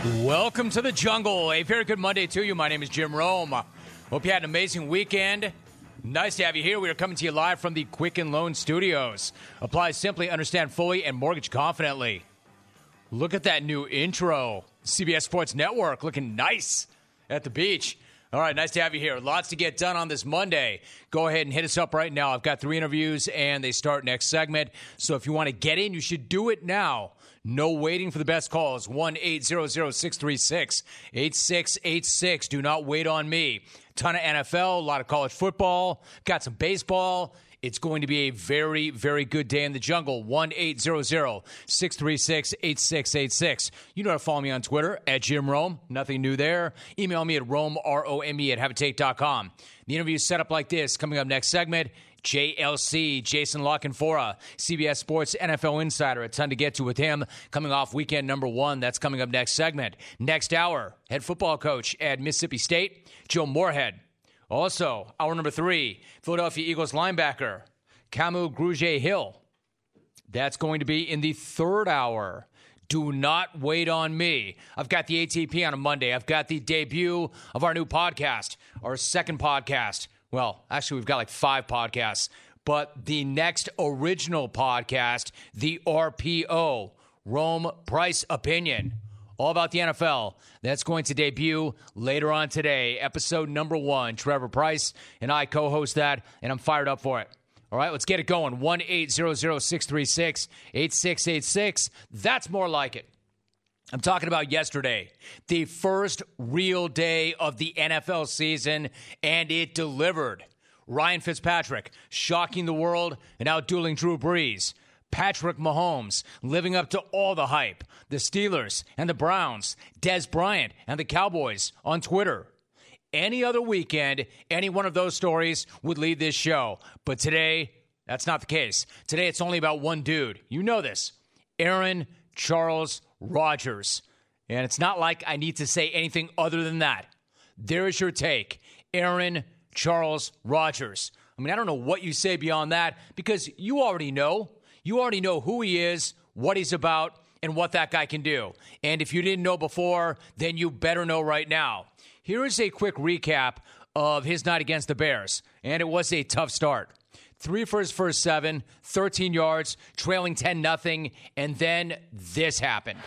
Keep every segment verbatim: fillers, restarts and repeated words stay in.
Welcome to the jungle. A very good Monday to you. My name is Jim Rome. Hope you had an amazing weekend. Nice to have you here. We are coming to you live from the Quicken Loan Studios. Apply simply, understand fully, and mortgage confidently. Look at that new intro. C B S Sports Network looking nice at the beach. All right, nice to have you here. Lots to get done on this Monday. Go ahead and hit us up right now. I've got three interviews, and they start next segment. So if you want to get in, you should do it now. No waiting for the best calls. one eight hundred six three six eight six eight six. Do not wait on me. Ton of N F L, a lot of college football, got some baseball. It's going to be a very, very good day in the jungle. one eight hundred six three six eight six eight six. You know how to follow me on Twitter, at Jim Rome. Nothing new there. Email me at Rome, R O M E, at habitate dot com. The interview is set up like this. Coming up next segment, J L C, Jason La Canfora, C B S Sports N F L Insider. A ton to get to with him coming off weekend number one. That's coming up next segment. Next hour, head football coach at Mississippi State, Joe Moorhead. Also, hour number three, Philadelphia Eagles linebacker, Kamu Grugier-Hill. That's going to be in the third hour. Do not wait on me. I've got the A T P on a Monday. I've got the debut of our new podcast, our second podcast. Well, actually, we've got like five podcasts. But the next original podcast, the R P O, Rome Price Opinion, all about the N F L. That's going to debut later on today. Episode number one. Trevor Price and I co-host that, and I'm fired up for it. All right, let's get it going. one eight hundred six three six eight six eight six. That's more like it. I'm talking about yesterday, the first real day of the N F L season, and it delivered. Ryan Fitzpatrick shocking the world and outdueling Drew Brees. Patrick Mahomes living up to all the hype. The Steelers and the Browns. Dez Bryant and the Cowboys on Twitter. Any other weekend, any one of those stories would lead this show. But today, that's not the case. Today, it's only about one dude. You know this. Aaron Charles Rodgers. And it's not like I need to say anything other than that. There is your take. Aaron Charles Rodgers. I mean, I don't know what you say beyond that because you already know. You already know who he is, what he's about, and what that guy can do. And if you didn't know before, then you better know right now. Here is a quick recap of his night against the Bears. And it was a tough start. Three for his first seven, thirteen yards, trailing ten nothing, and then this happened.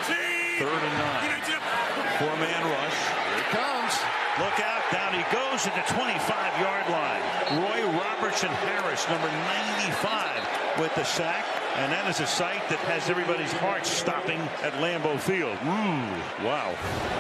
Third and nine. Four-man rush. Here it comes. Look out. Down he goes at the twenty-five-yard line. Roy Robertson Harris, number ninety-five, with the sack. And that is a sight that has everybody's heart stopping at Lambeau Field. Ooh, wow.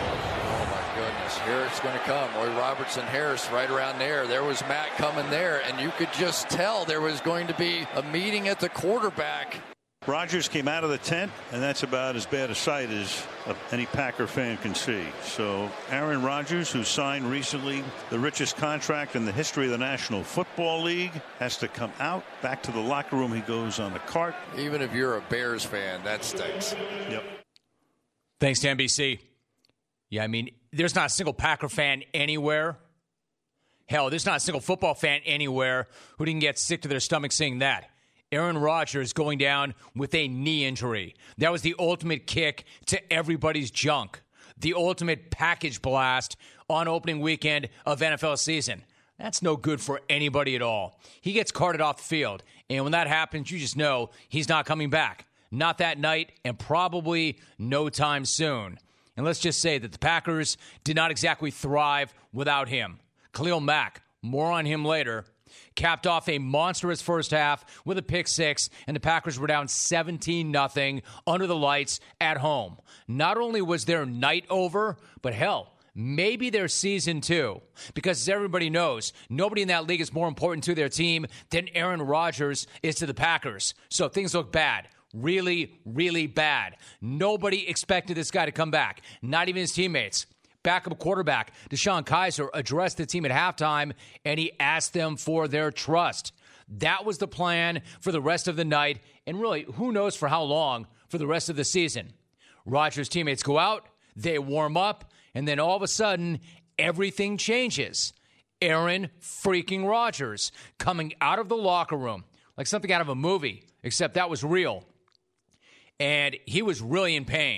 Goodness, here it's going to come. Roy Robertson Harris right around there. There was Matt coming there, and you could just tell there was going to be a meeting at the quarterback. Rodgers came out of the tent, and that's about as bad a sight as any Packer fan can see. So Aaron Rodgers, who signed recently the richest contract in the history of the National Football League, has to come out. Back to the locker room he goes on the cart. Even if you're a Bears fan, that stinks. Yep. Thanks to N B C. Yeah, I mean, there's not a single Packer fan anywhere. Hell, there's not a single football fan anywhere who didn't get sick to their stomach seeing that. Aaron Rodgers going down with a knee injury. That was the ultimate kick to everybody's junk. The ultimate package blast on opening weekend of N F L season. That's no good for anybody at all. He gets carted off the field, and when that happens, you just know he's not coming back. Not that night, and probably no time soon. And let's just say that the Packers did not exactly thrive without him. Khalil Mack, more on him later, capped off a monstrous first half with a pick six, and the Packers were down seventeen nothing under the lights at home. Not only was their night over, but hell, maybe their season too. Because as everybody knows, nobody in that league is more important to their team than Aaron Rodgers is to the Packers. So things look bad. Really, really bad. Nobody expected this guy to come back. Not even his teammates. Backup quarterback DeShone Kizer addressed the team at halftime, and he asked them for their trust. That was the plan for the rest of the night, and really, who knows for how long for the rest of the season. Rodgers' teammates go out, they warm up, and then all of a sudden, everything changes. Aaron freaking Rodgers coming out of the locker room like something out of a movie, except that was real. And he was really in pain.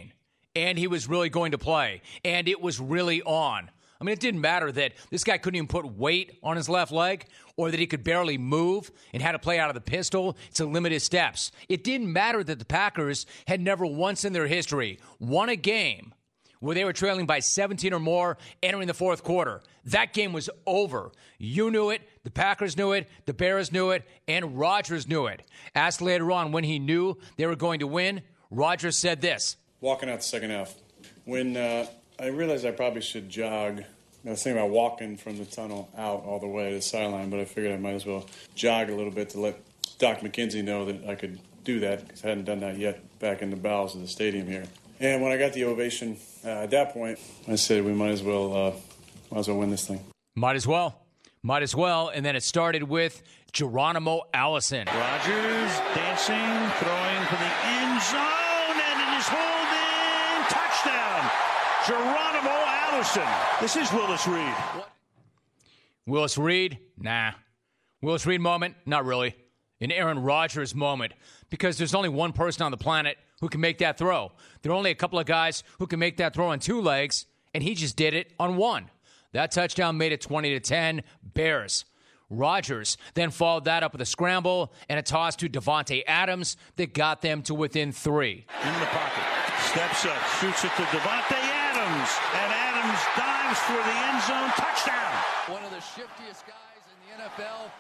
and he was really going to play, and it was really on. I mean, it didn't matter that this guy couldn't even put weight on his left leg or that he could barely move and had to play out of the pistol to limit his steps. It didn't matter that the Packers had never once in their history won a game where they were trailing by seventeen or more entering the fourth quarter. That game was over. You knew it, the Packers knew it, the Bears knew it, and Rodgers knew it. Asked later on when he knew they were going to win, Rodgers said this. Walking out the second half. When uh, I realized I probably should jog, I was thinking about walking from the tunnel out all the way to the sideline, but I figured I might as well jog a little bit to let Doc McKenzie know that I could do that, because I hadn't done that yet back in the bowels of the stadium here. And when I got the ovation, uh, at that point, I said we might as well uh, might as well win this thing. Might as well. Might as well. And then it started with Geronimo Allison. Rodgers dancing, throwing for the end zone, and it is holding. Touchdown. Geronimo Allison. This is Willis Reed. Willis Reed? Nah. Willis Reed moment? Not really. An Aaron Rodgers moment. Because there's only one person on the planet who can make that throw. There are only a couple of guys who can make that throw on two legs, and he just did it on one. That touchdown made it twenty to ten, Bears. Rodgers then followed that up with a scramble and a toss to Davante Adams that got them to within three. In the pocket, steps up, shoots it to Davante Adams, and Adams dives for the end zone touchdown. One of the shiftiest guys in the N F L.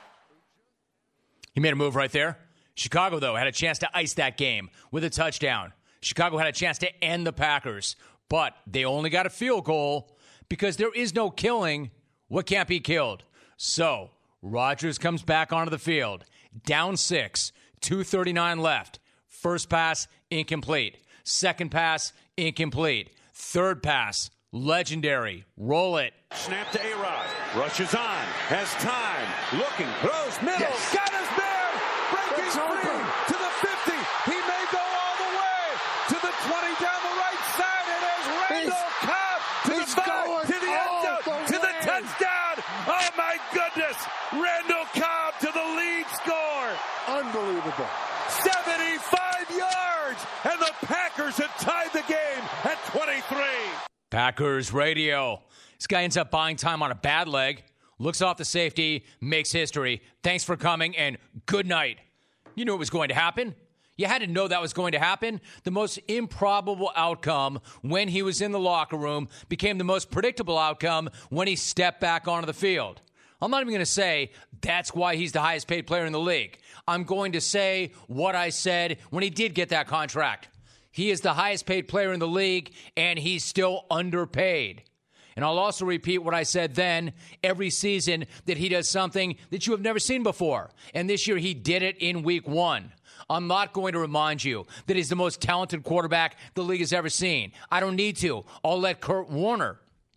He made a move right there. Chicago, though, had a chance to ice that game with a touchdown. Chicago had a chance to end the Packers, but they only got a field goal because there is no killing what can't be killed. So Rodgers comes back onto the field, down six, two thirty-nine left. First pass, incomplete. Second pass, incomplete. Third pass, legendary. Roll it. Snap to A-Rod. Rushes on. Has time. Looking. Throws middle. Yes. Got his man. Breaking free to the fifty. He may go all the way to the twenty down the right side. And there's Randall Cobb to the five, to the end zone, to the touchdown. Oh, my goodness. Randall Cobb to the lead score. Unbelievable. seventy-five yards. And the Packers have tied the game at twenty-three. Packers radio. This guy ends up buying time on a bad leg, looks off the safety, makes history. Thanks for coming, and good night. You knew it was going to happen. You had to know that was going to happen. The most improbable outcome when he was in the locker room became the most predictable outcome when he stepped back onto the field. I'm not even going to say that's why he's the highest paid player in the league. I'm going to say what I said when he did get that contract. He is the highest paid player in the league, and he's still underpaid. And I'll also repeat what I said then, every season that he does something that you have never seen before. And this year he did it in week one. I'm not going to remind you that he's the most talented quarterback the league has ever seen. I don't need to. I'll let Kurt Warner,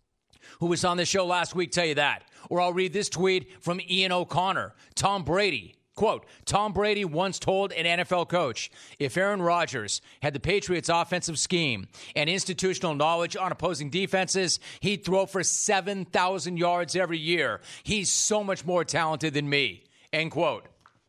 who was on the show last week, tell you that. Or I'll read this tweet from Ian O'Connor. Tom Brady. Quote, Tom Brady once told an N F L coach, if Aaron Rodgers had the Patriots' offensive scheme and institutional knowledge on opposing defenses, he'd throw for seven thousand yards every year. He's so much more talented than me, end quote.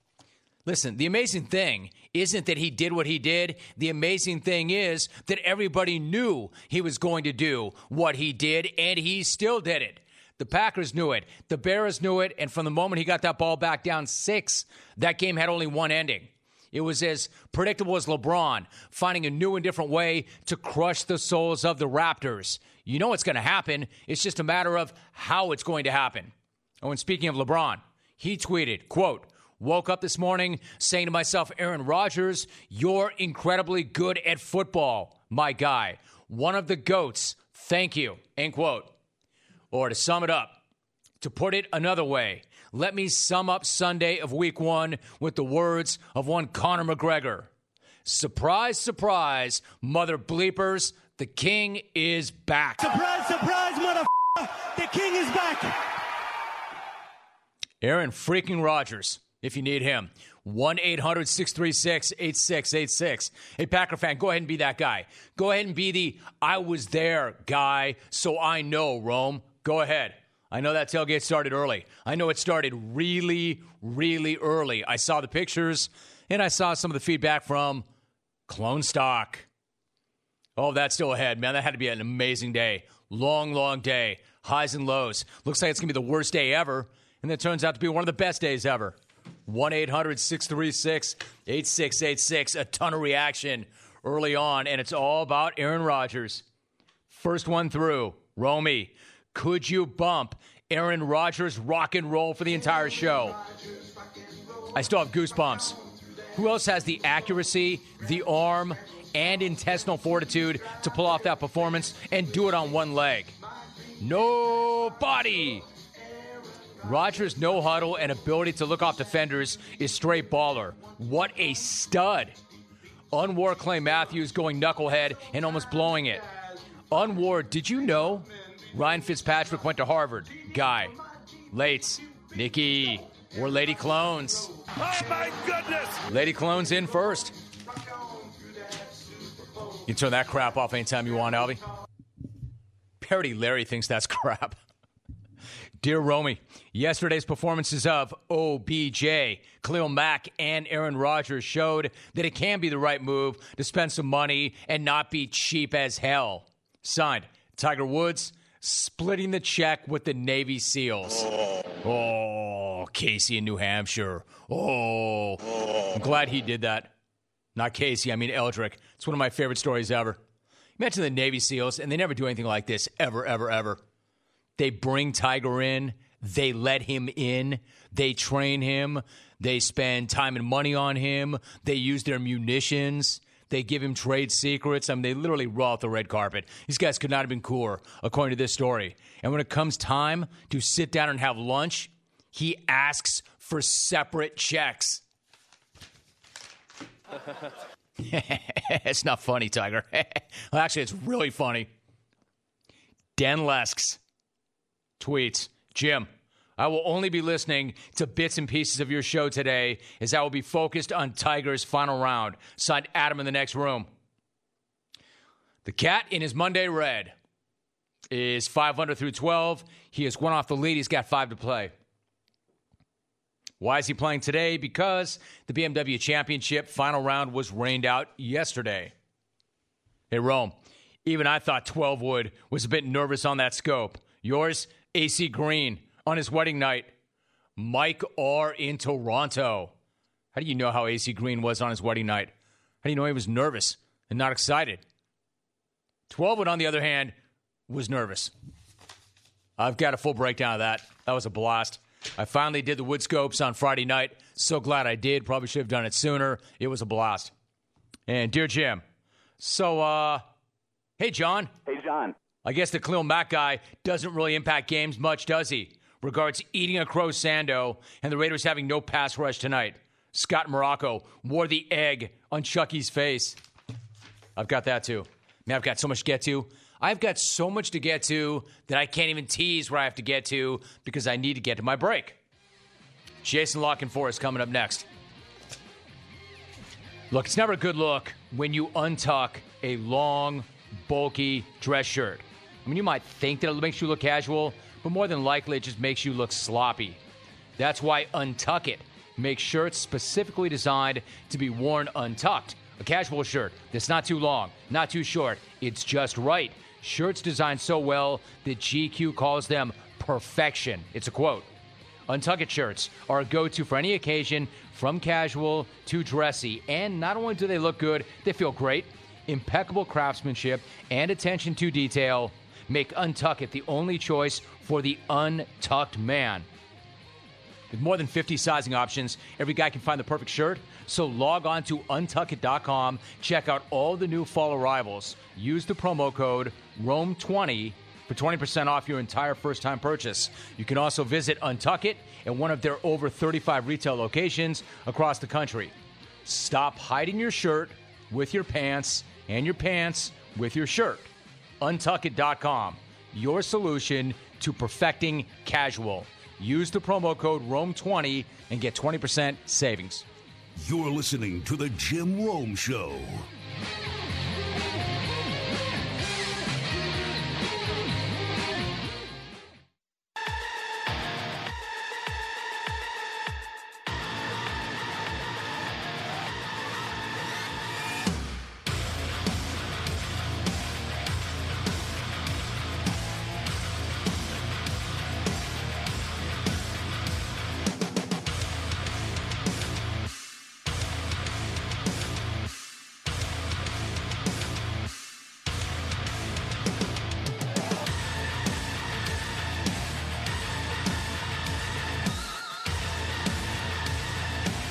Listen, the amazing thing isn't that he did what he did. The amazing thing is that everybody knew he was going to do what he did, and he still did it. The Packers knew it. The Bears knew it. And from the moment he got that ball back down six, that game had only one ending. It was as predictable as LeBron finding a new and different way to crush the souls of the Raptors. You know what's going to happen. It's just a matter of how it's going to happen. Oh, and speaking of LeBron, he tweeted, quote, woke up this morning saying to myself, Aaron Rodgers, you're incredibly good at football, my guy. One of the GOATs. Thank you, end quote. Or to sum it up, to put it another way, let me sum up Sunday of week one with the words of one Conor McGregor. Surprise, surprise, mother bleepers, the king is back. Surprise, surprise, motherfucker, the king is back. Aaron freaking Rodgers, if you need him. one eight hundred six three six eight six eight six. Hey, Packer fan, go ahead and be that guy. Go ahead and be the I was there guy, so I know, Rome. Go ahead. I know that tailgate started early. I know it started really, really early. I saw the pictures, and I saw some of the feedback from Clone Stock. Oh, that's still ahead, man. That had to be an amazing day. Long, long day. Highs and lows. Looks like it's going to be the worst day ever, and it turns out to be one of the best days ever. one eight hundred six three six eight six eight six. A ton of reaction early on, and it's all about Aaron Rodgers. First one through. Romy, could you bump Aaron Rodgers rock and roll for the entire show? I still have goosebumps. Who else has the accuracy, the arm, and intestinal fortitude to pull off that performance and do it on one leg? Nobody. Rodgers' no huddle and ability to look off defenders is straight baller. What a stud. Unwar Clay Matthews going knucklehead and almost blowing it. Unwar, did you know Ryan Fitzpatrick went to Harvard? Guy. Lates. Nikki. Or Lady Clones. Oh, my goodness. Lady Clones in first. You can turn that crap off anytime you want, Albie. Parody Larry thinks that's crap. Dear Romy, yesterday's performances of O B J, Khalil Mack, and Aaron Rodgers showed that it can be the right move to spend some money and not be cheap as hell. Signed, Tiger Woods, splitting the check with the Navy SEALs. Oh, Casey in New Hampshire. Oh, I'm glad he did that. Not Casey, I mean Eldrick. It's one of my favorite stories ever. Imagine the Navy SEALs, and they never do anything like this, ever, ever, ever. They bring Tiger in. They let him in. They train him. They spend time and money on him. They use their munitions. They give him trade secrets. I mean, they literally roll out the red carpet. These guys could not have been cooler, according to this story. And when it comes time to sit down and have lunch, he asks for separate checks. It's not funny, Tiger. Well, actually, it's really funny. Dan Lesks tweets, Jim, I will only be listening to bits and pieces of your show today as I will be focused on Tiger's final round. Signed, Adam in the next room. The cat in his Monday red is five under through twelve. He has one off the lead. He's got five to play. Why is he playing today? Because the B M W Championship final round was rained out yesterday. Hey, Rome, even I thought twelve wood was a bit nervous on that scope. Yours, A C Green, on his wedding night. Mike R. in Toronto. How do you know how A C Green was on his wedding night? How do you know he was nervous and not excited? twelve wood, on the other hand, was nervous. I've got a full breakdown of that. That was a blast. I finally did the wood scopes on Friday night. So glad I did. Probably should have done it sooner. It was a blast. And dear Jim, so, uh, hey, John. Hey, John. I guess the Khalil Mack guy doesn't really impact games much, does he? Regards eating a crow sando and the Raiders having no pass rush tonight. Scott Morocco wore the egg on Chucky's face. I've got that, too. Man, I've got so much to get to. I've got so much to get to that I can't even tease where I have to get to because I need to get to my break. Jason La Canfora coming up next. Look, it's never a good look when you untuck a long, bulky dress shirt. I mean, you might think that it makes you look casual, but more than likely it just makes you look sloppy. That's why Untuck It makes shirts specifically designed to be worn untucked. A casual shirt that's not too long, not too short. It's just right. Shirts designed so well that G Q calls them perfection. It's a quote. Untuck It shirts are a go-to for any occasion, from casual to dressy. And not only do they look good, they feel great. Impeccable craftsmanship and attention to detail make Untuck It the only choice for the untucked man. With more than fifty sizing options, every guy can find the perfect shirt. So log on to untuck it dot com, check out all the new fall arrivals. Use the promo code Rome twenty for twenty percent off your entire first-time purchase. You can also visit Untuck It at one of their over thirty-five retail locations across the country. Stop hiding your shirt with your pants and your pants with your shirt. untuck it dot com, your solution to perfecting casual. Use the promo code Rome twenty and get twenty percent savings. You're listening to The Jim Rome Show.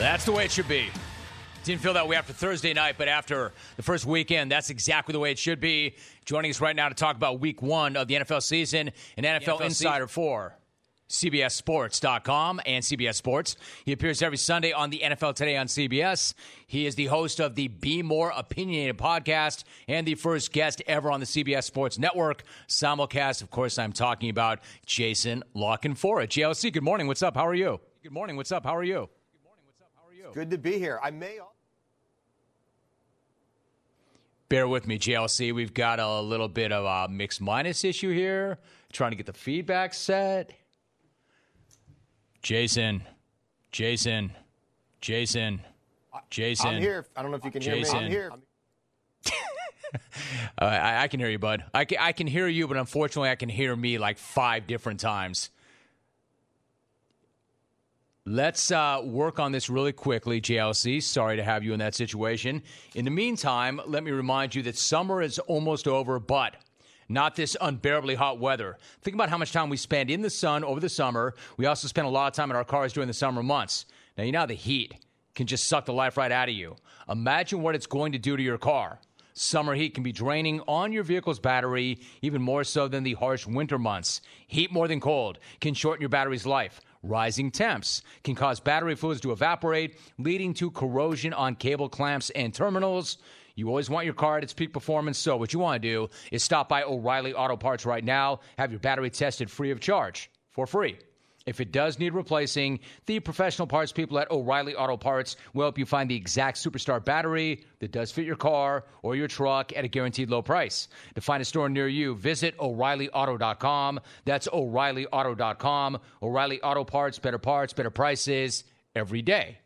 That's the way it should be. Didn't feel that way after Thursday night, but after the first weekend, that's exactly the way it should be. Joining us right now to talk about week one of the N F L season, an N F L, N F L insider season. for C B S Sports dot com and C B S Sports. He appears every Sunday on the N F L Today on C B S. He is the host of the Be More Opinionated podcast and the first guest ever on the C B S Sports Network simulcast. Of course, I'm talking about Jason La Canfora. J L C, good morning. What's up? How are you? Good morning. What's up? How are you? Good morning. What's up? How are you? Good to be here. I may... Bear with me, J L C. We've got a little bit of a mixed minus issue here. Trying to get the feedback set. Jason, Jason, Jason, Jason. I'm here. I don't know if you can Jason. hear me. I'm here. uh, I, I can hear you, bud. I can, I can hear you, but unfortunately I can hear me like five different times. Let's uh, work on this really quickly, J L C. Sorry to have you in that situation. In the meantime, let me remind you that summer is almost over, but not this unbearably hot weather. Think about how much time we spend in the sun over the summer. We also spend a lot of time in our cars during the summer months. Now, you know how the heat can just suck the life right out of you. Imagine what it's going to do to your car. Summer heat can be draining on your vehicle's battery, even more so than the harsh winter months. Heat more than cold can shorten your battery's life. Rising temps can cause battery fluids to evaporate, leading to corrosion on cable clamps and terminals. You always want your car at its peak performance, so what you want to do is stop by O'Reilly Auto Parts right now, have your battery tested free of charge, for free. If it does need replacing, the professional parts people at O'Reilly Auto Parts will help you find the exact superstar battery that does fit your car or your truck at a guaranteed low price. To find a store near you, visit O'Reilly Auto dot com. That's O'Reilly Auto dot com. O'Reilly Auto Parts, better parts, better prices every day.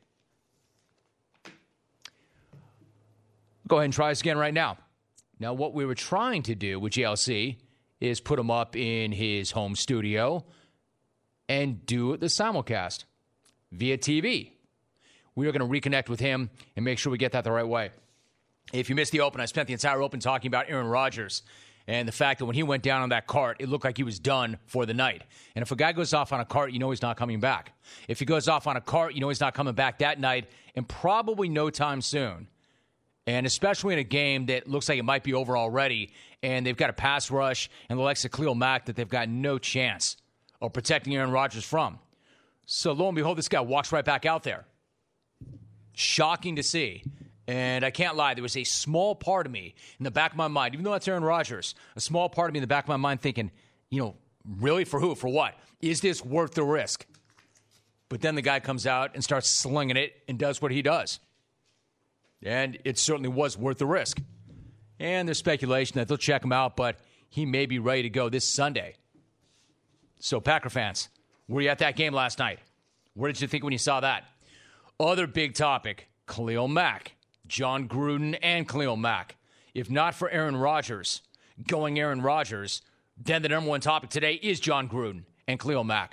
Go ahead and try this again right now. Now, what we were trying to do with J L C is put him up in his home studio and do the simulcast via T V. We are going to reconnect with him and make sure we get that the right way. If you missed the Open, I spent the entire Open talking about Aaron Rodgers and the fact that when he went down on that cart, it looked like he was done for the night. And if a guy goes off on a cart, you know he's not coming back. If he goes off on a cart, you know he's not coming back that night and probably no time soon. And especially in a game that looks like it might be over already, and they've got a pass rush and the likes of Khalil Mack that they've got no chance of protecting Aaron Rodgers from. So lo and behold, this guy walks right back out there. Shocking to see. And I can't lie, there was a small part of me in the back of my mind, even though that's Aaron Rodgers, a small part of me in the back of my mind thinking, you know, really for who? For what? Is this worth the risk? But then the guy comes out and starts slinging it and does what he does. And it certainly was worth the risk. And there's speculation that they'll check him out, but he may be ready to go this Sunday. So, Packer fans, were you at that game last night? What did you think when you saw that? Other big topic, Khalil Mack, John Gruden, and Khalil Mack. If not for Aaron Rodgers, going Aaron Rodgers, then the number one topic today is John Gruden and Khalil Mack.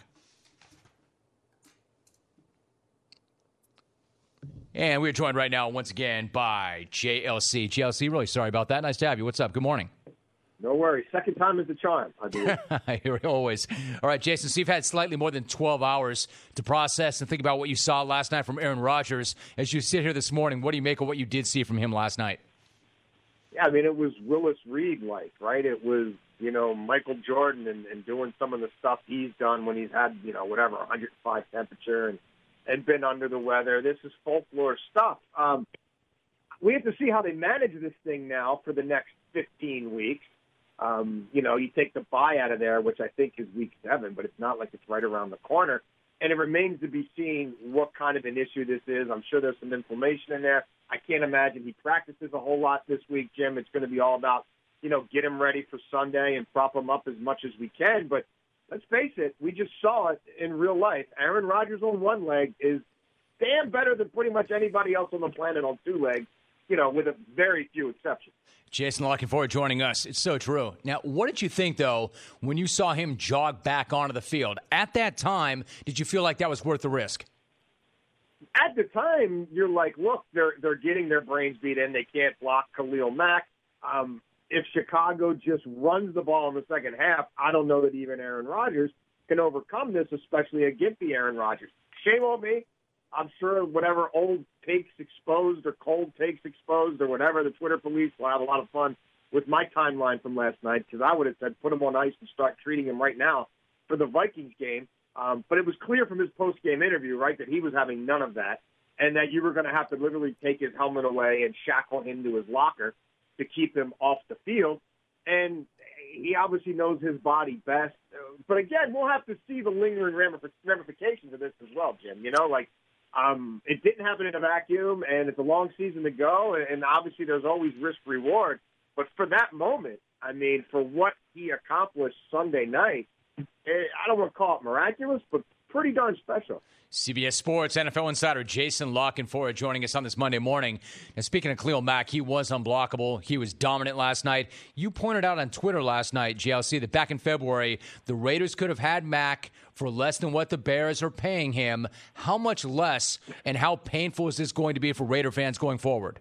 And we're joined right now once again by J L C. J L C, really sorry about that. Nice to have you. What's up? Good morning. No worries. Second time is the charm, I believe. I hear it always. All right, Jason, so you've had slightly more than twelve hours to process and think about what you saw last night from Aaron Rodgers. As you sit here this morning, what do you make of what you did see from him last night? Yeah, I mean, it was Willis Reed-like, right? It was, you know, Michael Jordan and, and doing some of the stuff he's done when he's had, you know, whatever, one hundred five temperature and, and been under the weather. This is folklore stuff. Um, we have to see how they manage this thing now for the next fifteen weeks. Um, you know, you take the bye out of there, which I think is week seven, but it's not like it's right around the corner. And it remains to be seen what kind of an issue this is. I'm sure there's some inflammation in there. I can't imagine he practices a whole lot this week, Jim. It's going to be all about, you know, get him ready for Sunday and prop him up as much as we can. But let's face it, we just saw it in real life. Aaron Rodgers on one leg is damn better than pretty much anybody else on the planet on two legs, you know, with a very few exceptions. Jason, looking forward to joining us. It's so true. Now, what did you think, though, when you saw him jog back onto the field? At that time, did you feel like that was worth the risk? At the time, you're like, look, they're they're getting their brains beat in. They can't block Khalil Mack. Um, if Chicago just runs the ball in the second half, I don't know that even Aaron Rodgers can overcome this, especially against the Aaron Rodgers. Shame on me. I'm sure whatever old takes exposed or cold takes exposed or whatever, the Twitter police will have a lot of fun with my timeline from last night, because I would have said put him on ice and start treating him right now for the Vikings game. Um, but it was clear from his post-game interview, right, that he was having none of that, and that you were going to have to literally take his helmet away and shackle him to his locker to keep him off the field. And he obviously knows his body best. But again, we'll have to see the lingering ramifications of this as well, Jim. You know, like, um, it didn't happen in a vacuum, and it's a long season to go, and obviously there's always risk-reward. But for that moment, I mean, for what he accomplished Sunday night, I don't want to call it miraculous, but pretty darn special. C B S Sports N F L insider Jason La Canfora joining us on this Monday morning. And speaking of Khalil Mack, he was unblockable. He was dominant last night. You pointed out on Twitter last night, J L C, that back in February, the Raiders could have had Mack for less than what the Bears are paying him. How much less, and how painful is this going to be for Raider fans going forward?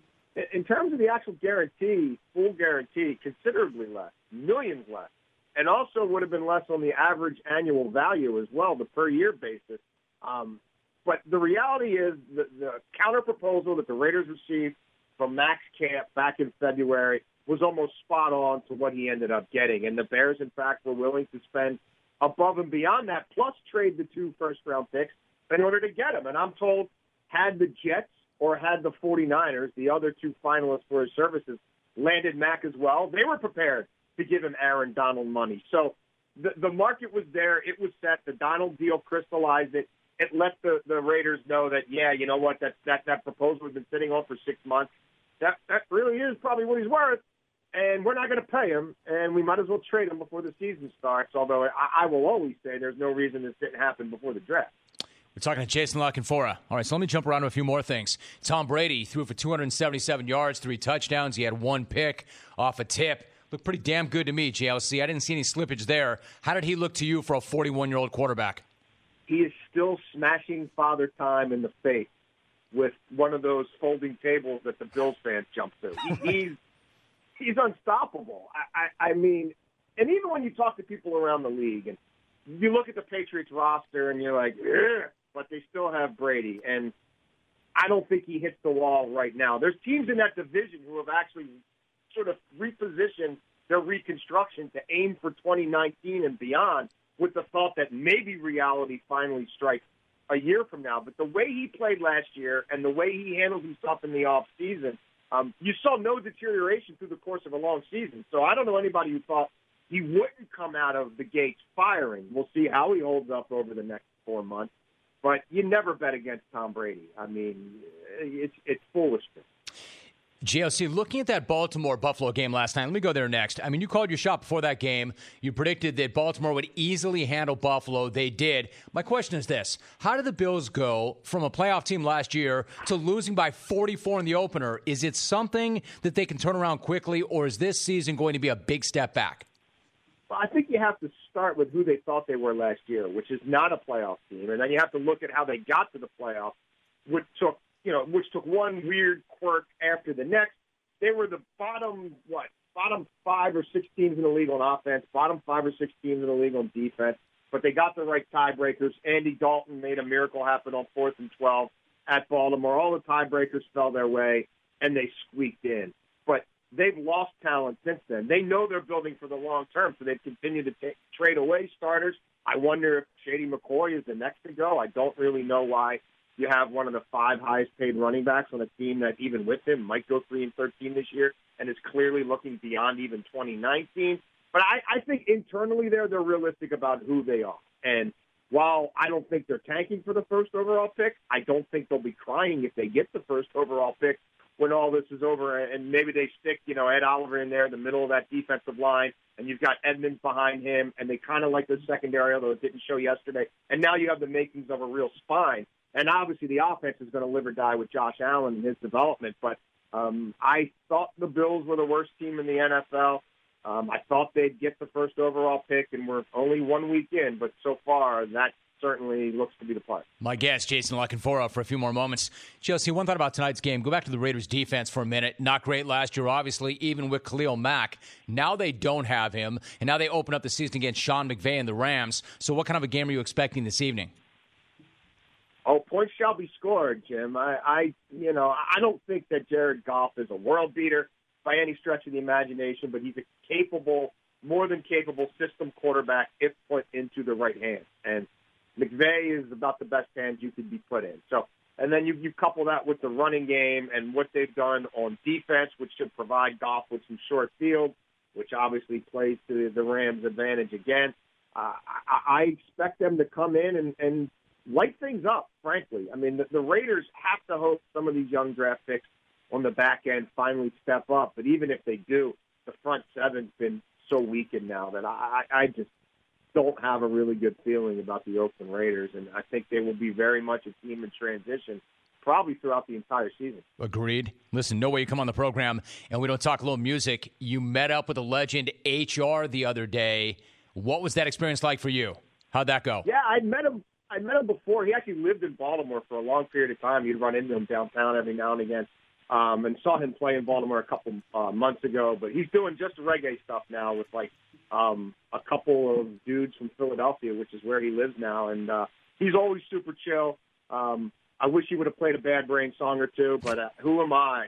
In terms of the actual guarantee, full guarantee, considerably less, millions less. And also would have been less on the average annual value as well, the per-year basis. Um, but the reality is the, the counter-proposal that the Raiders received from Max Camp back in February was almost spot on to what he ended up getting. And the Bears, in fact, were willing to spend above and beyond that, plus trade the two first-round picks in order to get him. And I'm told, had the Jets or had the 49ers, the other two finalists for his services, landed Mack as well, they were prepared to give him Aaron Donald money. So the, the market was there. It was set. The Donald deal crystallized it. It let the, the Raiders know that, yeah, you know what, that, that, that proposal has been sitting on for six months. That, that really is probably what he's worth, and we're not going to pay him, and we might as well trade him before the season starts, although I, I will always say there's no reason this didn't happen before the draft. We're talking to Jason La Canfora. All right, so let me jump around to a few more things. Tom Brady threw for two hundred seventy-seven yards, three touchdowns. He had one pick off a tip. Looked pretty damn good to me, J L C. I didn't see any slippage there. How did he look to you for a forty-one-year-old quarterback? He is still smashing Father Time in the face with one of those folding tables that the Bills fans jump to. He, he's he's unstoppable. I, I, I mean, and even when you talk to people around the league, and you look at the Patriots roster, and you're like, ugh, but they still have Brady. And I don't think he hits the wall right now. There's teams in that division who have actually sort of repositioned their reconstruction to aim for twenty nineteen and beyond, with the thought that maybe reality finally strikes a year from now. But the way he played last year and the way he handled himself in the offseason, um, you saw no deterioration through the course of a long season. So I don't know anybody who thought he wouldn't come out of the gates firing. We'll see how he holds up over the next four months. But you never bet against Tom Brady. I mean, it's it's foolishness. J L C, looking at that Baltimore-Buffalo game last night, let me go there next. I mean, you called your shot before that game. You predicted that Baltimore would easily handle Buffalo. They did. My question is this. How did the Bills go from a playoff team last year to losing by forty-four in the opener? Is it something that they can turn around quickly, or is this season going to be a big step back? Well, I think you have to start with who they thought they were last year, which is not a playoff team. And then you have to look at how they got to the playoffs, which took you know, which took one weird quirk after the next. They were the bottom, what, bottom five or six teams in the league on offense, bottom five or six teams in the league on defense, but they got the right tiebreakers. Andy Dalton made a miracle happen on fourth and twelve at Baltimore. All the tiebreakers fell their way, and they squeaked in. But they've lost talent since then. They know they're building for the long term, so they've continued to take, trade away starters. I wonder if Shady McCoy is the next to go. I don't really know why you have one of the five highest-paid running backs on a team that, even with him, might go three and thirteen this year and is clearly looking beyond even twenty nineteen. But I, I think internally there, they're realistic about who they are. And while I don't think they're tanking for the first overall pick, I don't think they'll be crying if they get the first overall pick when all this is over. And maybe they stick, you know, Ed Oliver in there in the middle of that defensive line, and you've got Edmonds behind him, and they kind of like the secondary, although it didn't show yesterday. And now you have the makings of a real spine. And obviously the offense is going to live or die with Josh Allen and his development. But um, I thought the Bills were the worst team in the N F L. Um, I thought they'd get the first overall pick, and we're only one week in. But so far, that certainly looks to be the play. My guest, Jason La Canfora, for a few more moments. Chelsea, one thought about tonight's game. Go back to the Raiders' defense for a minute. Not great last year, obviously, even with Khalil Mack. Now they don't have him, and now they open up the season against Sean McVay and the Rams. So what kind of a game are you expecting this evening? Oh, points shall be scored, Jim. I, I, you know, I don't think that Jared Goff is a world beater by any stretch of the imagination, but he's a capable, more than capable system quarterback if put into the right hands. And McVay is about the best hands you could be put in. So, and then you, you couple that with the running game and what they've done on defense, which should provide Goff with some short field, which obviously plays to the Rams' advantage again. Uh, I, I expect them to come in and, and light things up, frankly. I mean, the, the Raiders have to hope some of these young draft picks on the back end finally step up. But even if they do, the front seven's been so weakened now that I, I just don't have a really good feeling about the Oakland Raiders, and I think they will be very much a team in transition probably throughout the entire season. Agreed. Listen, no way you come on the program and we don't talk a little music. You met up with the legend H R the other day. What was that experience like for you? How'd that go? Yeah, I met him. I met him before. He actually lived in Baltimore for a long period of time. You'd run into him downtown every now and again, um, and saw him play in Baltimore a couple uh, months ago. But he's doing just reggae stuff now with like um, a couple of dudes from Philadelphia, which is where he lives now. And uh, he's always super chill. Um, I wish he would have played a Bad Brain song or two, but uh, who am I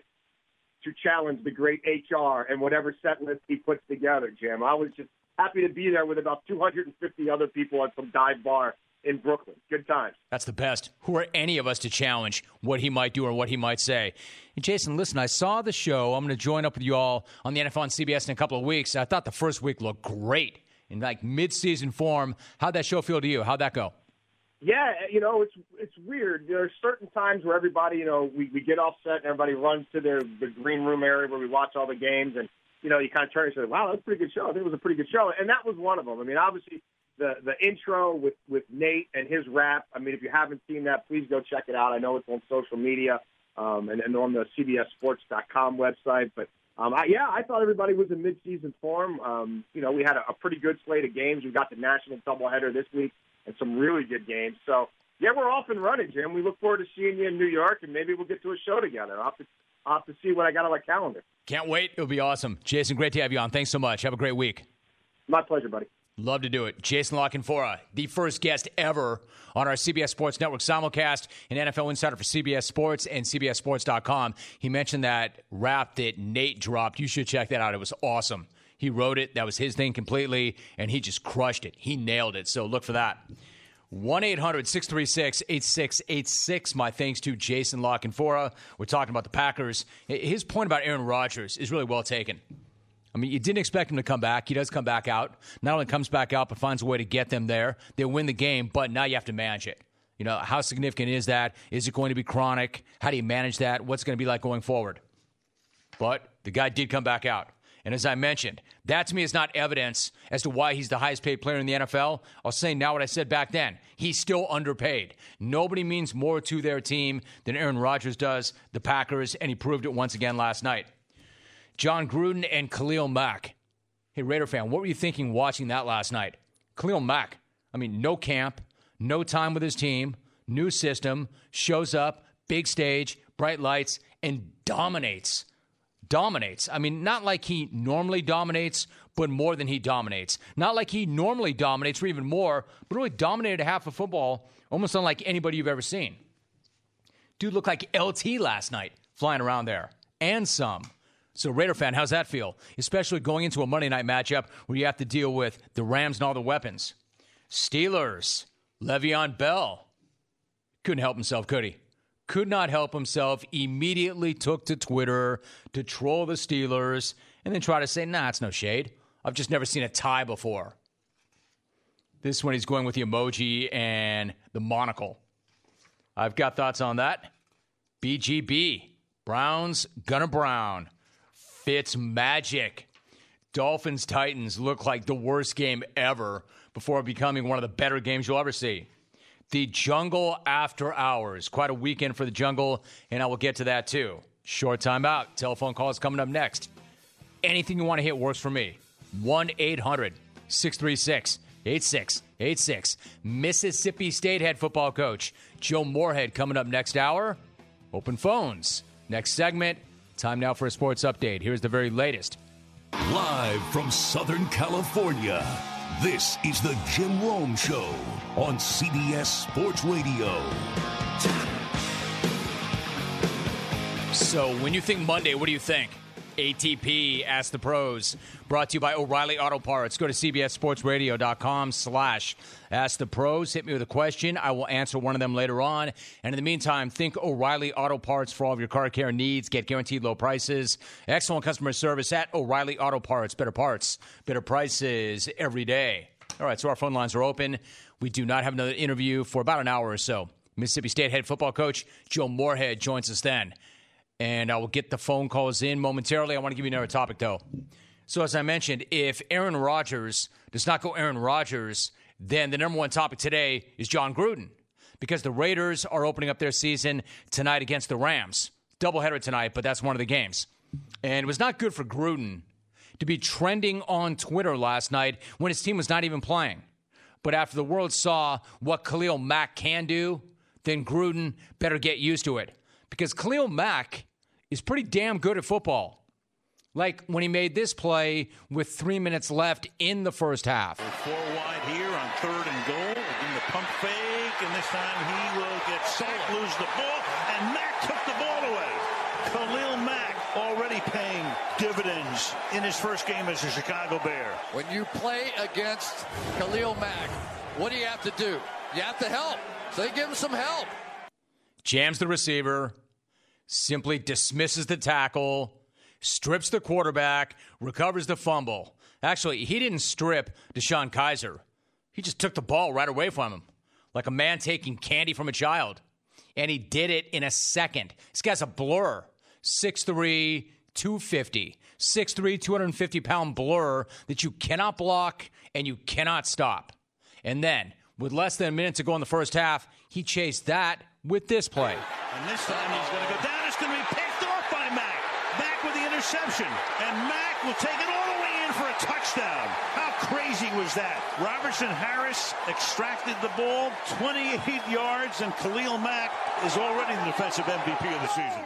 to challenge the great H R and whatever set list he puts together, Jim? I was just happy to be there with about two hundred fifty other people at some dive bar in Brooklyn. Good times. That's the best. Who are any of us to challenge what he might do or what he might say? And Jason, listen, I saw the show. I'm going to join up with you all on the N F L on C B S in a couple of weeks. I thought the first week looked great in like mid-season form. How'd that show feel to you? How'd that go? Yeah, you know, it's it's weird. There are certain times where everybody, you know, we, we get off set and everybody runs to their the green room area where we watch all the games, and, you know, you kind of turn and say, wow, that's a pretty good show. I think it was a pretty good show. And that was one of them. I mean, obviously, the, the intro with, with Nate and his rap, I mean, if you haven't seen that, please go check it out. I know it's on social media um, and, and on the C B S sports dot com website. But, um, I, yeah, I thought everybody was in mid-season form. Um, you know, we had a, a pretty good slate of games. We got the national doubleheader this week and some really good games. So, yeah, we're off and running, Jim. We look forward to seeing you in New York, and maybe we'll get to a show together. I'll have to, I'll have to see what I got on my calendar. Can't wait. It'll be awesome. Jason, great to have you on. Thanks so much. Have a great week. My pleasure, buddy. Love to do it. Jason La Canfora, the first guest ever on our C B S Sports Network simulcast, an N F L insider for C B S Sports and C B S sports dot com. He mentioned that rap that Nate dropped. You should check that out. It was awesome. He wrote it. That was his thing completely, and he just crushed it. He nailed it. So look for that. one eight hundred six three six eight six eight six. My thanks to Jason La Canfora. We're talking about the Packers. His point about Aaron Rodgers is really well taken. I mean, you didn't expect him to come back. He does come back out. Not only comes back out, but finds a way to get them there. They win the game, but now you have to manage it. You know, how significant is that? Is it going to be chronic? How do you manage that? What's it going to be like going forward? But the guy did come back out. And as I mentioned, that to me is not evidence as to why he's the highest paid player in the N F L. I'll say now what I said back then. He's still underpaid. Nobody means more to their team than Aaron Rodgers does, the Packers, and he proved it once again last night. John Gruden and Khalil Mack. Hey, Raider fan, what were you thinking watching that last night? Khalil Mack, I mean, no camp, no time with his team, new system, shows up, big stage, bright lights, and dominates. Dominates. I mean, not like he normally dominates, but more than he dominates. Not like he normally dominates, or even more, but really dominated a half of football, almost unlike anybody you've ever seen. Dude looked like L T last night, flying around there, and some. So, Raider fan, how's that feel? Especially going into a Monday night matchup where you have to deal with the Rams and all the weapons. Steelers, Le'Veon Bell. Couldn't help himself, could he? Could not help himself. Immediately took to Twitter to troll the Steelers and then try to say, nah, it's no shade. I've just never seen a tie before. This one he's going with the emoji and the monocle. I've got thoughts on that. B G B, Browns, Gunnar Brown. Fitz magic. Dolphins Titans look like the worst game ever before becoming one of the better games you'll ever see. The Jungle After Hours. Quite a weekend for the Jungle, and I will get to that too. Short time out. Telephone calls coming up next. Anything you want to hit works for me. one eight hundred six three six eight six eight six. Mississippi State head football coach Joe Moorhead coming up next hour. Open phones. Next segment. Time now for a sports update. Here's the very latest. Live from Southern California, This is the Jim Rome Show on C B S Sports Radio. So when you think Monday, what do you think? A T P Ask the Pros, brought to you by O'Reilly Auto Parts. Go to cbssportsradio.com slash Ask the Pros. Hit me with a question. I will answer one of them later on. And in the meantime, think O'Reilly Auto Parts for all of your car care needs. Get guaranteed low prices. Excellent customer service at O'Reilly Auto Parts. Better parts, better prices every day. All right, so our phone lines are open. We do not have another interview for about an hour or so. Mississippi State head football coach Joe Moorhead joins us then. And I will get the phone calls in momentarily. I want to give you another topic, though. So as I mentioned, if Aaron Rodgers does not go Aaron Rodgers, then the number one topic today is Jon Gruden, because the Raiders are opening up their season tonight against the Rams. Doubleheader tonight, but that's one of the games. And it was not good for Gruden to be trending on Twitter last night when his team was not even playing. But after the world saw what Khalil Mack can do, then Gruden better get used to it. Because Khalil Mack is pretty damn good at football. Like when he made this play with three minutes left in the first half. Four wide here on third and goal. Again, the pump fake, and this time he will get sacked, lose the ball, and Mack took the ball away. Khalil Mack already paying dividends in his first game as a Chicago Bear. When you play against Khalil Mack, what do you have to do? You have to help. So they give him some help. Jams the receiver, simply dismisses the tackle, strips the quarterback, recovers the fumble. Actually, he didn't strip DeShone Kizer. He just took the ball right away from him, like a man taking candy from a child. And he did it in a second. This guy's a blur. six three, two fifty. six three, two hundred fifty pound blur that you cannot block and you cannot stop. And then, with less than a minute to go in the first half, he chased that with this play. And this time he's going to go down. It's going to be picked off by Mack. Mack with the interception. And Mack will take it all the way in for a touchdown. How crazy was that? Robertson Harris extracted the ball twenty-eight yards, and Khalil Mack is already the defensive M V P of the season.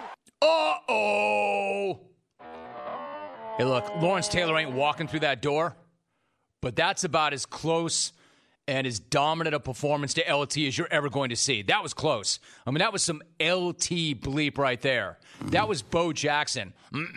Uh-oh. Hey, look, Lawrence Taylor ain't walking through that door, but that's about as close and as dominant a performance to L T as you're ever going to see. That was close. I mean, that was some L T bleep right there. That was Bo Jackson.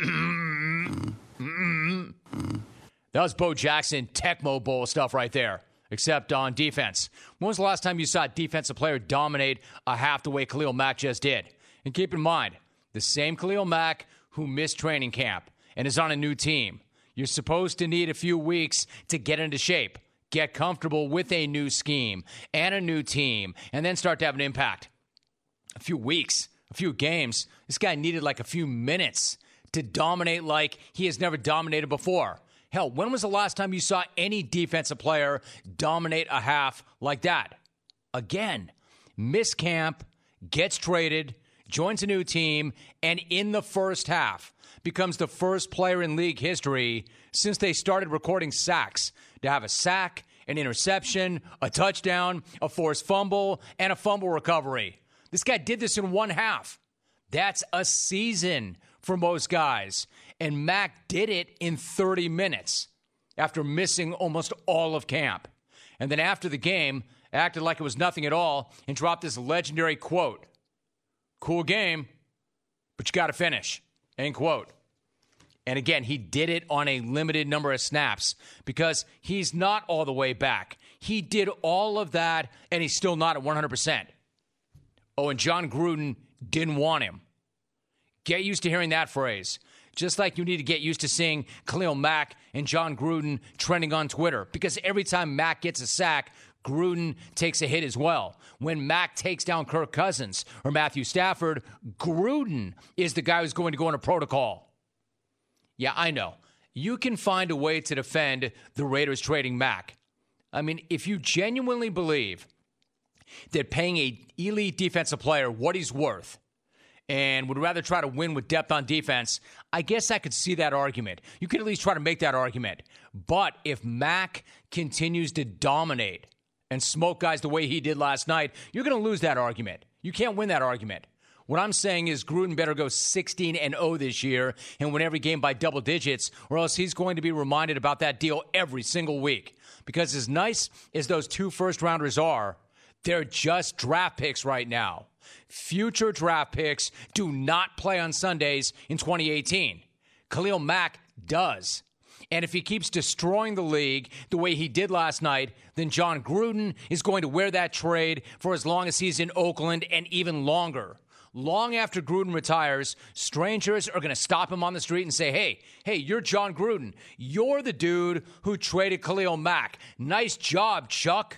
That was Bo Jackson Tecmo Bowl stuff right there, except on defense. When was the last time you saw a defensive player dominate a half the way Khalil Mack just did? And keep in mind, the same Khalil Mack who missed training camp and is on a new team. You're supposed to need a few weeks to get into shape, get comfortable with a new scheme and a new team, and then start to have an impact. A few weeks, a few games. This guy needed like a few minutes to dominate like he has never dominated before. Hell, when was the last time you saw any defensive player dominate a half like that? Again, miss camp, gets traded, joins a new team, and in the first half becomes the first player in league history since they started recording sacks to have a sack, an interception, a touchdown, a forced fumble, and a fumble recovery. This guy did this in one half. That's a season for most guys. And Mack did it in thirty minutes after missing almost all of camp. And then after the game, acted like it was nothing at all and dropped this legendary quote. Cool game, but you got to finish. End quote. And again, he did it on a limited number of snaps because he's not all the way back. He did all of that, and he's still not at one hundred percent. Oh, and Jon Gruden didn't want him. Get used to hearing that phrase. Just like you need to get used to seeing Khalil Mack and Jon Gruden trending on Twitter. Because every time Mack gets a sack, Gruden takes a hit as well. When Mack takes down Kirk Cousins or Matthew Stafford, Gruden is the guy who's going to go into protocol. Yeah, I know. You can find a way to defend the Raiders trading Mack. I mean, if you genuinely believe that paying an elite defensive player what he's worth and would rather try to win with depth on defense, I guess I could see that argument. You could at least try to make that argument. But if Mack continues to dominate and smoke guys the way he did last night, you're going to lose that argument. You can't win that argument. What I'm saying is Gruden better go sixteen and oh this year and win every game by double digits, or else he's going to be reminded about that deal every single week. Because as nice as those two first-rounders are, they're just draft picks right now. Future draft picks do not play on Sundays in twenty eighteen. Khalil Mack does. And if he keeps destroying the league the way he did last night, then John Gruden is going to wear that trade for as long as he's in Oakland and even longer. Long after Gruden retires, strangers are going to stop him on the street and say, hey, hey, you're John Gruden. You're the dude who traded Khalil Mack. Nice job, Chuck.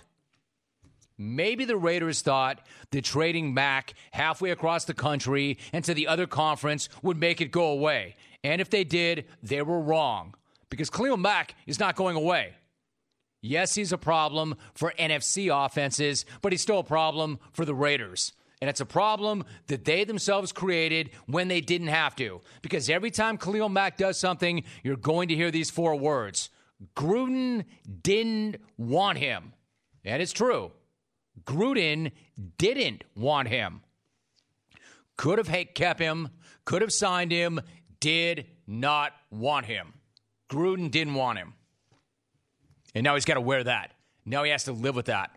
Maybe the Raiders thought that trading Mack halfway across the country and to the other conference would make it go away. And if they did, they were wrong. Because Khalil Mack is not going away. Yes, he's a problem for N F C offenses, but he's still a problem for the Raiders. And it's a problem that they themselves created when they didn't have to. Because every time Khalil Mack does something, you're going to hear these four words. Gruden didn't want him. And it's true. Gruden didn't want him. Could have kept him, could have signed him, did not want him. Gruden didn't want him. And now he's got to wear that. Now he has to live with that.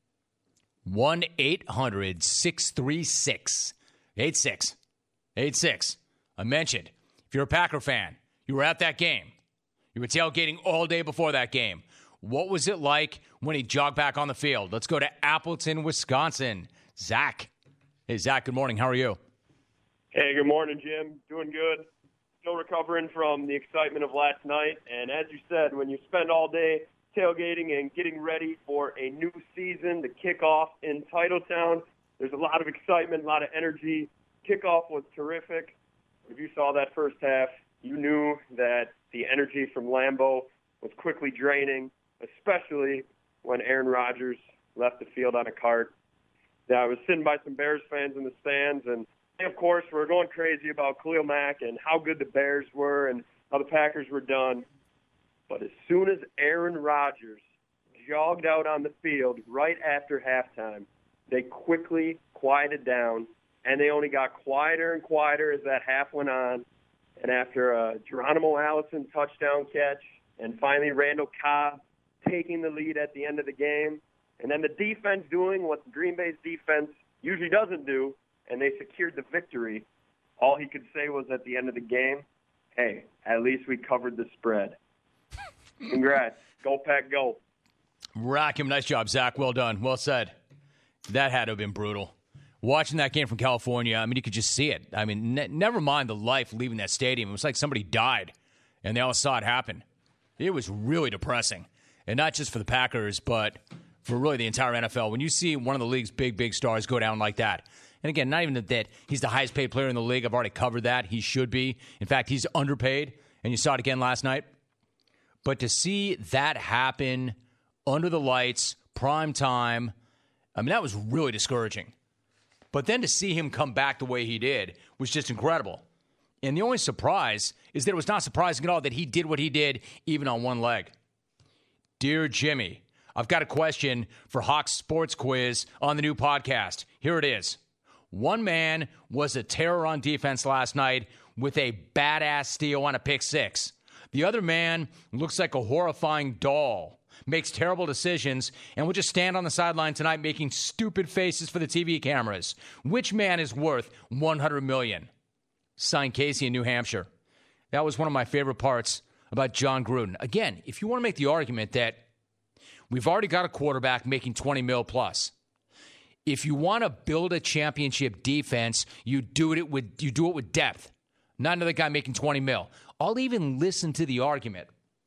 one eight hundred six three six eight six eight six. I mentioned, if you're a Packer fan, you were at that game. You were tailgating all day before that game. What was it like when he jogged back on the field? Let's go to Appleton, Wisconsin. Zach. Hey, Zach, good morning. How are you? Hey, good morning, Jim. Doing good. Still recovering from the excitement of last night. And as you said, when you spend all day tailgating and getting ready for a new season to kick off in Titletown, there's a lot of excitement, a lot of energy. Kickoff was terrific. If you saw that first half, you knew that the energy from Lambeau was quickly draining, especially when Aaron Rodgers left the field on a cart. I was sitting by some Bears fans in the stands, and of course, we're going crazy about Khalil Mack and how good the Bears were and how the Packers were done. But as soon as Aaron Rodgers jogged out on the field right after halftime, they quickly quieted down, and they only got quieter and quieter as that half went on. And after a Geronimo Allison touchdown catch and finally Randall Cobb taking the lead at the end of the game, and then the defense doing what Green Bay's defense usually doesn't do, and they secured the victory, all he could say was at the end of the game, hey, at least we covered the spread. Congrats. Go Pack, go. Rock him. Nice job, Zach. Well done. Well said. That had to have been brutal. Watching that game from California, I mean, you could just see it. I mean, ne- never mind the life leaving that stadium. It was like somebody died, and they all saw it happen. It was really depressing. And not just for the Packers, but for really the entire N F L. When you see one of the league's big, big stars go down like that, and again, not even that he's the highest paid player in the league. I've already covered that. He should be. In fact, he's underpaid, and you saw it again last night. But to see that happen under the lights, prime time, I mean, that was really discouraging. But then to see him come back the way he did was just incredible. And the only surprise is that it was not surprising at all that he did what he did even on one leg. Dear Jimmy, I've got a question for Hawks Sports Quiz on the new podcast. Here it is. One man was a terror on defense last night with a badass steal on a pick six. The other man looks like a horrifying doll, makes terrible decisions, and will just stand on the sideline tonight making stupid faces for the T V cameras. Which man is worth one hundred million dollars? Signed, Casey in New Hampshire. That was one of my favorite parts about John Gruden. Again, if you want to make the argument that we've already got a quarterback making twenty mil plus, if you want to build a championship defense, you do it with you do it with depth. Not another guy making twenty mil. I'll even listen to the argument.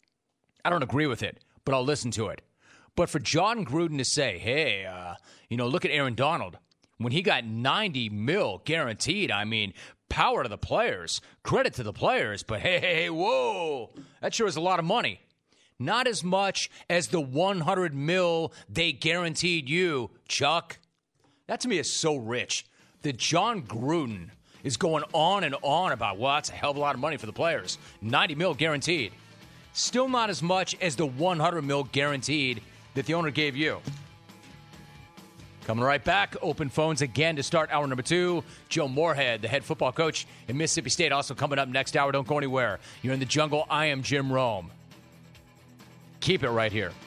I don't agree with it, but I'll listen to it. But for John Gruden to say, hey, uh, you know, look at Aaron Donald. When he got ninety mil guaranteed, I mean, power to the players, credit to the players, but hey, hey, hey, whoa, that sure is a lot of money. Not as much as the one hundred mil they guaranteed you, Chuck. That to me is so rich that John Gruden is going on and on about, well, that's a hell of a lot of money for the players. ninety mil guaranteed. Still not as much as the one hundred mil guaranteed that the owner gave you. Coming right back, open phones again to start hour number two. Joe Moorhead, the head football coach in Mississippi State, also coming up next hour. Don't go anywhere. You're in the jungle. I am Jim Rome. Keep it right here.